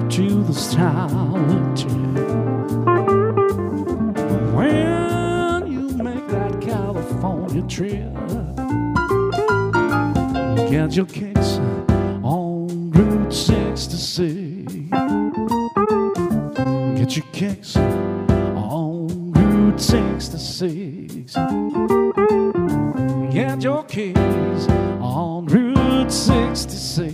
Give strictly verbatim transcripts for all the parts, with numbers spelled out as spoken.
to this town trip. When you make that California trip, get your kicks on Route sixty-six. Get your kicks on Route sixty-six. Get your kicks on Route sixty-six.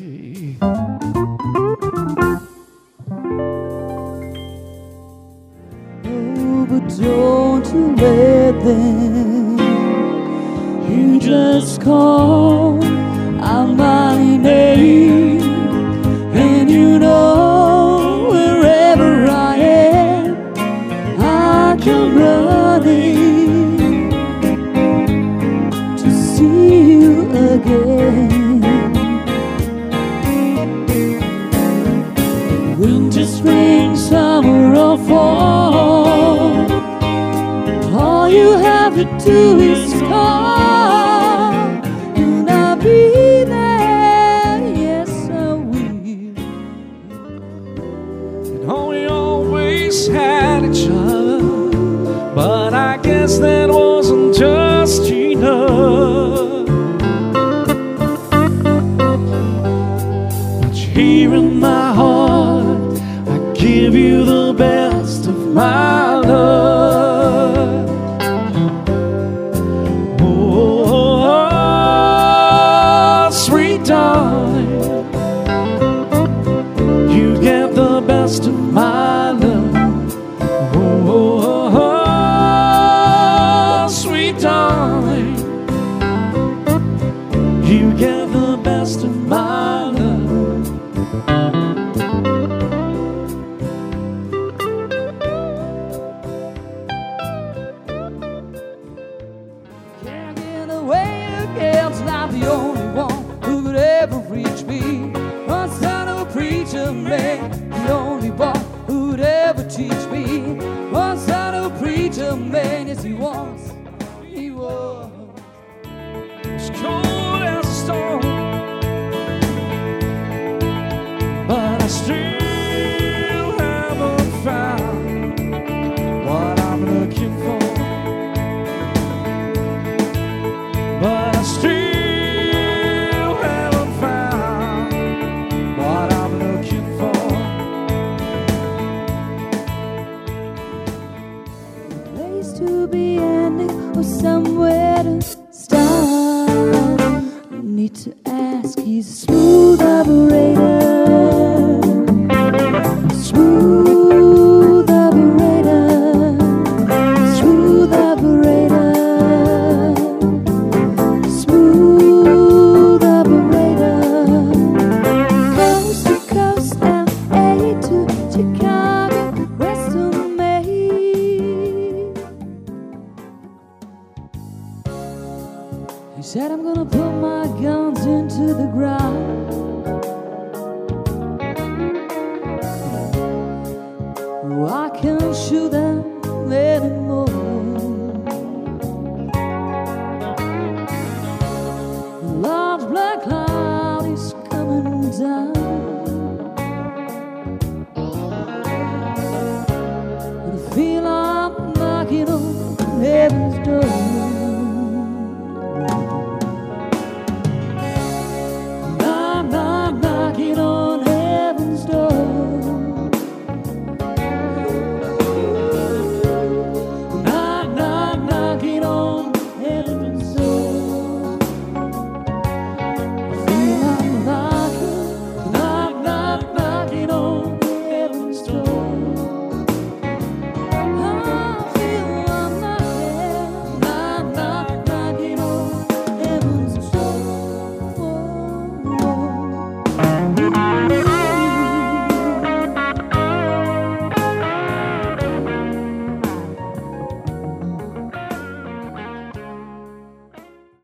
Oh, but don't you let them. You just call out my name, and you know wherever I am, I come running to see you again. Winter, spring, summer or fall, all you have to do is call, and I'll be there. Yes, I will. And oh, we always had each other, but I guess that wasn't just enough. But here in my heart, I give you the best of my love. Oh, sweet darling, you get the best of my love. Oh, sweet darling, you get the best of my love. Can't get away again, it's not the only one who could ever reach me. One son of a preacher man, the only one who would ever teach me. One son of a preacher man, yes he was, he was. It's cold as a storm, but I still haven't found what I'm looking for. But I still haven't found what I'm looking for. A place to be ending or somewhere to start. No need to ask, he's a smooth operator. Smooth operator. Smooth operator. Smooth operator. Coast to coast, L A to Chicago, west of Maine. He said, I'm gonna put my guns into the ground. Oh, I can't shoot them anymore. A large black cloud is coming down.